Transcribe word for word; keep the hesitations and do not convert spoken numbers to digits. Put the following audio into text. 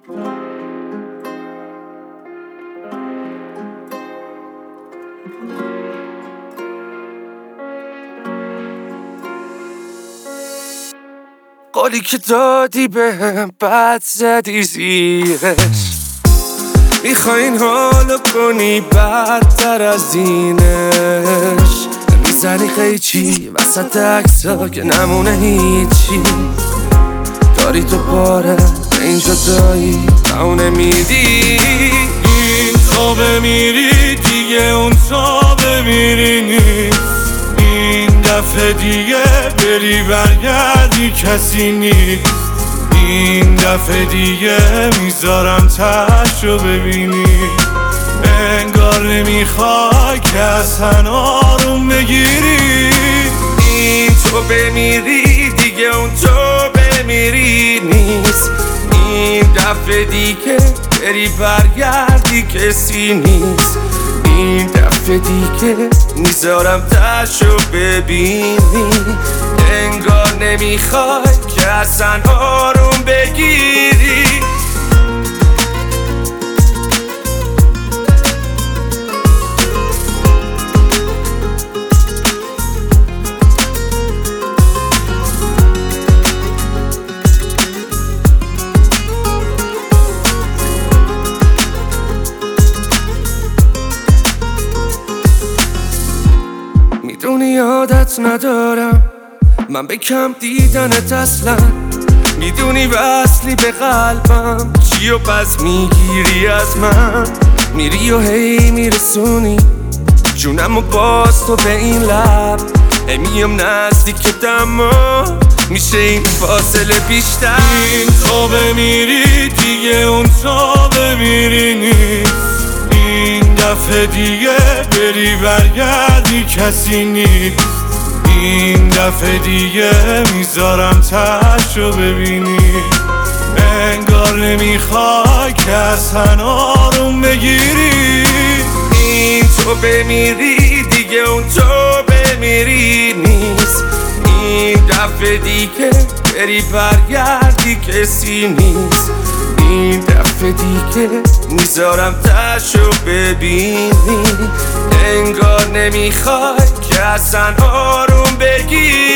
قولی که دادی بهم بد زدی زیرش، میخوای این حالو کنی بدتر از اینش. میزنی قیچی وسط عکسا که نمونه هیچی، داری تو باره به این جدایی و نمیدی. این تا بمیری دیگه اون تا بمیری نیست، این دفعه دیگه بری برگردی کسی نیست. این دفعه دیگه میذارم تشو ببینی، انگار نمیخوای که اصلا آروم بگیری. این تو بمیری دیگه اون تو بمیری نیست، این دفعه دیگه بری برگردی کسی نیست. این دفعه دیگه میذارم تشو ببینی، انگار نمیخوای که اصلا آروم بگیری. میدونی عادت ندارم من به کم دیدنت اصلا، میدونی وصلی به قلبم چی و پس میگیری از من. میری و هی میرسونی جونم و باز تو به این لب، هی میام نزدیکت اما میشه این فاصله بیشتر. این تو بمیری دیگه اون تو بمیری نیست، این دفعه دیگه بری برگردی کسی نیست. این دفعه دیگه میذارم تشو ببینی، انگار نمیخوای که اصلا آروم بگیری. این تو بمیری دیگه اون تو بمیری نیست، این دفعه دیگه بری برگردی کسی نیست. این دفعه دیگه میذارم تشو ببینی، انگار نمیخوای که اصلا آروم بگیری.